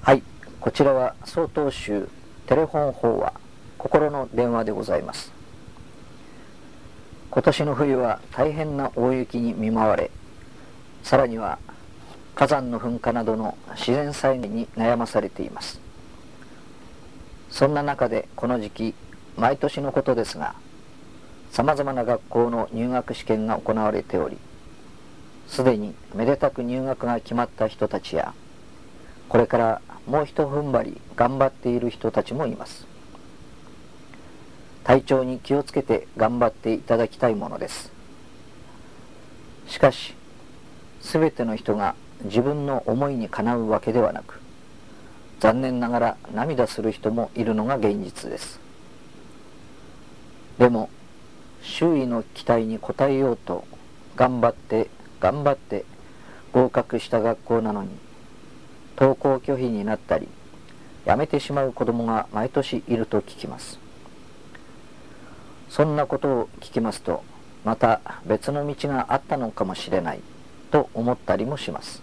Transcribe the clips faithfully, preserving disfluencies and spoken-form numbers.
はい、こちらは曹洞宗テレフォン法話心の電話でございます。今年の冬は大変な大雪に見舞われ、さらには火山の噴火などの自然災害に悩まされています。そんな中でこの時期、毎年のことですが、さまざまな学校の入学試験が行われており、すでにめでたく入学が決まった人たちや、これからもう一踏ん張り頑張っている人たちもいます。体調に気をつけて頑張っていただきたいものです。しかし、すべての人が自分の思いにかなうわけではなく、残念ながら涙する人もいるのが現実です。でも、周囲の期待に応えようと頑張って頑張って合格した学校なのに、登校拒否になったり辞めてしまう子どもが毎年いると聞きます。そんなことを聞きますと、また別の道があったのかもしれないと思ったりもします。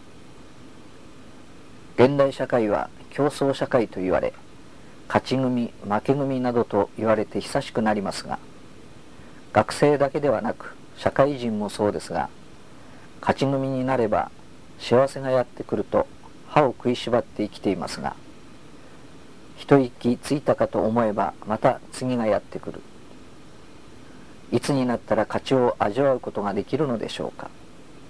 現代社会は競争社会と言われ、勝ち組負け組などと言われて久しくなりますが、学生だけではなく社会人もそうですが、勝ち組になれば幸せがやってくると歯を食いしばって生きていますが、一息ついたかと思えばまた次がやってくる。いつになったら勝ちを味わうことができるのでしょうか。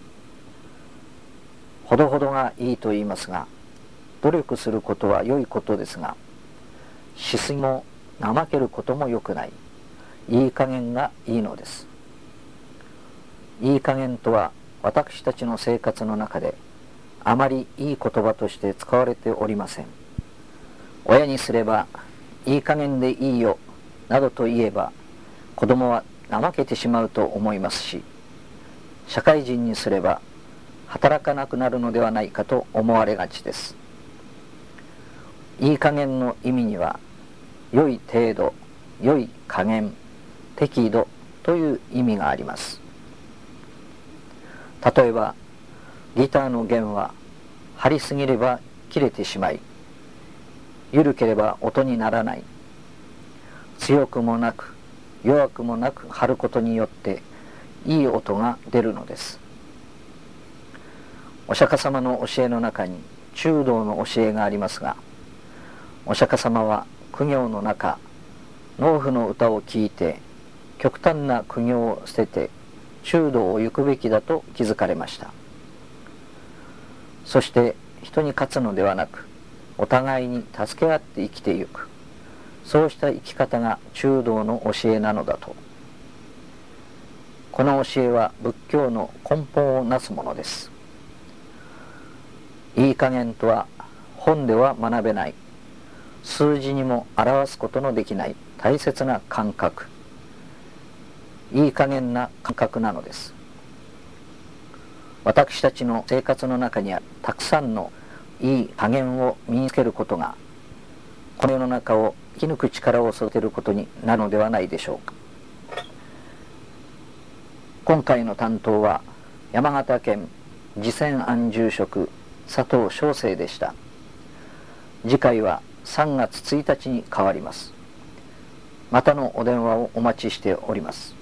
ほどほどがいいと言いますが、努力することは良いことですが、しすぎも怠けることも良くない。いい加減がいいのです。いい加減とは、私たちの生活の中であまりいい言葉として使われておりません。親にすればいい加減でいいよなどと言えば、子供は怠けてしまうと思いますし、社会人にすれば働かなくなるのではないかと思われがちです。いい加減の意味には、良い程度、良い加減、適度という意味があります。例えば、ギターの弦は張りすぎれば切れてしまい、緩ければ音にならない。強くもなく弱くもなく張ることによっていい音が出るのです。お釈迦様の教えの中に中道の教えがありますが、お釈迦様は苦行の中、農夫の歌を聴いて極端な苦行を捨てて中道を行くべきだと気づかれました。そして人に勝つのではなく、お互いに助け合って生きてゆく、そうした生き方が中道の教えなのだと。この教えは仏教の根本をなすものです。いい加減とは本では学べない、数字にも表すことのできない大切な感覚、いい加減な感覚なのです。私たちの生活の中にはたくさんのいい加減を身につけることが、この世の中を生き抜く力を育てることになるのではないでしょうか。今回の担当は山形県慈泉庵住職佐藤翔生でした。次回はさんがつついたちに変わります。またのお電話をお待ちしております。